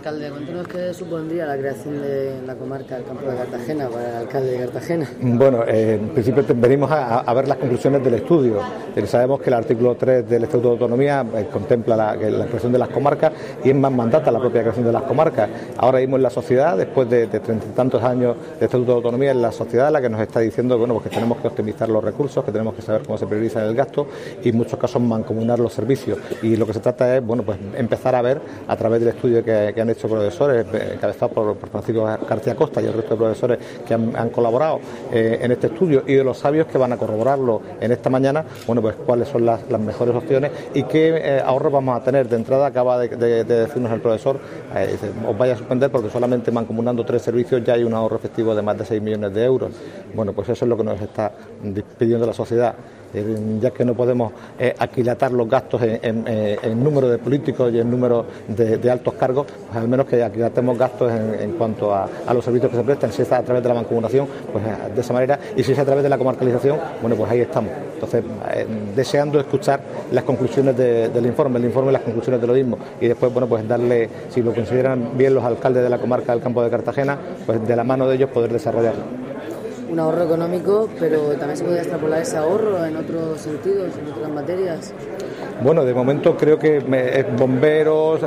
Alcalde, cuéntanos qué supondría la creación de la comarca del Campo de Cartagena para el alcalde de Cartagena. Bueno, en principio venimos a ver las conclusiones del estudio. Sabemos que el artículo 3 del Estatuto de Autonomía contempla la creación de las comarcas y es más mandata la propia creación de las comarcas. Ahora mismo en la sociedad, después de 30 y tantos años de Estatuto de Autonomía, es la sociedad la que nos está diciendo bueno, pues que tenemos que optimizar los recursos, que tenemos que saber cómo se prioriza el gasto y en muchos casos mancomunar los servicios. Y lo que se trata es bueno, pues empezar a ver a través del estudio que han hecho profesores, encabezados por Francisco García Costa y el resto de profesores que han colaborado en este estudio y de los sabios que van a corroborarlo en esta mañana, bueno, pues cuáles son las mejores opciones y qué ahorros vamos a tener. De entrada acaba de decirnos el profesor, dice, os vaya a suspender porque solamente mancomunando 3 servicios ya hay un ahorro efectivo de más de 6 millones de euros. Bueno, pues eso es lo que nos está pidiendo la sociedad. Ya que no podemos aquilatar los gastos en número de políticos y en número de altos cargos, pues al menos que aquilatemos gastos en cuanto a los servicios que se prestan. Si es a través de la mancomunación, pues de esa manera, y si es a través de la comarcalización, bueno, pues ahí estamos. Entonces, deseando escuchar las conclusiones del informe, y las conclusiones de lo mismo, y después, bueno, pues darle, si lo consideran bien los alcaldes de la comarca del Campo de Cartagena, pues de la mano de ellos poder desarrollarlo. Un ahorro económico, pero también se puede extrapolar ese ahorro en otros sentidos, en otras materias. Bueno, de momento creo que bomberos,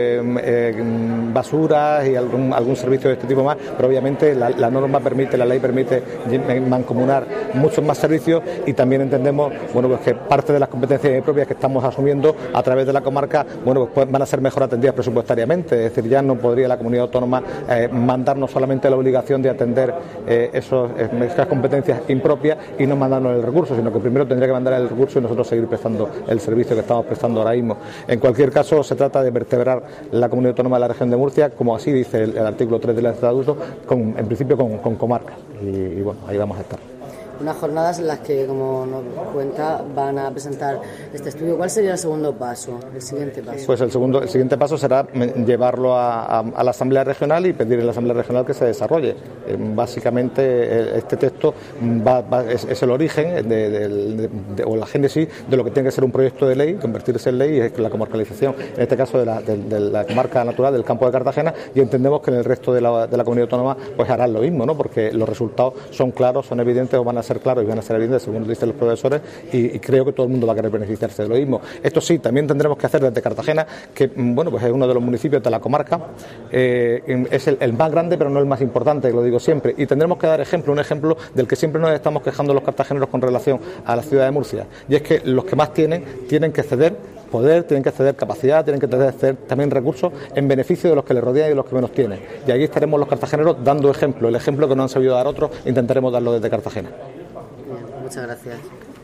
basuras y algún servicio de este tipo más, pero obviamente la norma permite, la ley permite mancomunar muchos más servicios y también entendemos, bueno, pues que parte de las competencias propias que estamos asumiendo a través de la comarca, bueno, pues van a ser mejor atendidas presupuestariamente, es decir, ya no podría la comunidad autónoma mandarnos solamente la obligación de atender esas competencias impropias y no mandarnos el recurso, sino que primero tendría que mandar el recurso y nosotros seguir prestando el servicio que estamos prestando ahora mismo. En cualquier caso, se trata de vertebrar la comunidad autónoma de la región de Murcia, como así dice el artículo 3 del Estatuto, en principio con comarcas. Y bueno, ahí vamos a estar. Unas jornadas en las que, como nos cuenta, van a presentar este estudio. ¿Cuál sería el segundo paso, el siguiente paso? Pues el siguiente paso será llevarlo a la Asamblea Regional y pedir en la Asamblea Regional que se desarrolle. Básicamente, este texto es el origen o la génesis de lo que tiene que ser un proyecto de ley, convertirse en ley, y es la comarcalización, en este caso de la comarca natural del Campo de Cartagena, y entendemos que en el resto de la comunidad autónoma pues harán lo mismo, ¿no? Porque los resultados son claros, son evidentes, o van a ser claros y van a ser evidentes según dicen los profesores, y creo que todo el mundo va a querer beneficiarse de lo mismo. Esto sí, también tendremos que hacer desde Cartagena, que bueno, pues es uno de los municipios de la comarca, es el más grande pero no el más importante, lo digo siempre, y tendremos que dar un ejemplo del que siempre nos estamos quejando los cartageneros con relación a la ciudad de Murcia, y es que los que más tienen que ceder poder, tienen que ceder capacidad, tienen que ceder también recursos en beneficio de los que les rodean y de los que menos tienen. Y ahí estaremos los cartageneros dando ejemplo, el ejemplo que no han sabido dar otros, intentaremos darlo desde Cartagena. Bien, muchas gracias.